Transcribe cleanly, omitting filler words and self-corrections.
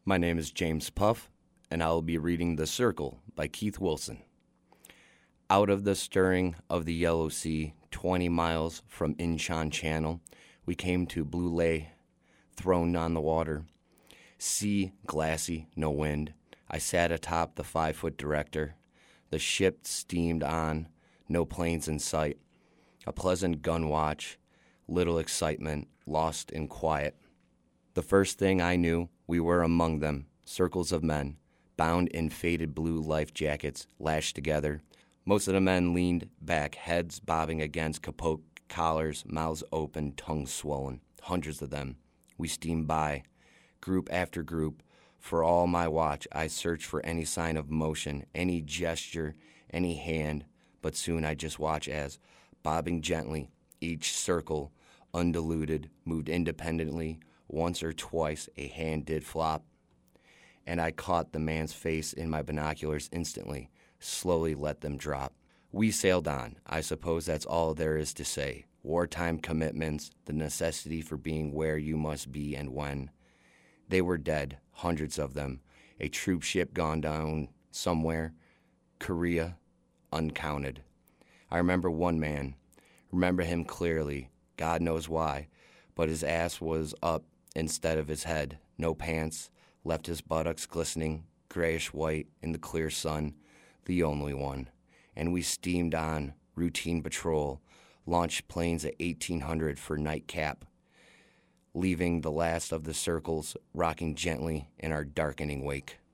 My name is James Puff, and I will be reading The Circle by Keith Wilson. Out of the stirring of the Yellow Sea, 20 miles from Incheon Channel, we came to Blue Lay, throned on the water. Sea glassy, no wind. I sat atop the 5-foot director. The ship steamed on, no planes in sight. A pleasant gun watch, little excitement, lost in quiet. The first thing I knew, we were among them, circles of men, bound in faded blue life jackets, lashed together. Most of the men leaned back, heads bobbing against capote collars, mouths open, tongues swollen. Hundreds of them. We steamed by, group after group. For all my watch, I searched for any sign of motion, any gesture, any hand, but soon I just watched as, bobbing gently, each circle, undiluted, moved independently. Once or twice a hand did flop, and I caught the man's face in my binoculars instantly, slowly let them drop. We sailed on. I suppose that's all there is to say. Wartime commitments, the necessity for being where you must be and when. They were dead, hundreds of them. A troop ship gone down somewhere. Korea, uncounted. I remember one man. Remember him clearly. God knows why. But his ass was up instead of his head. No pants. Left his buttocks glistening, grayish-white in the clear sun. The only one. And we steamed on, routine patrol. Launched planes at 1800 for nightcap. Leaving the last of the circles rocking gently in our darkening wake.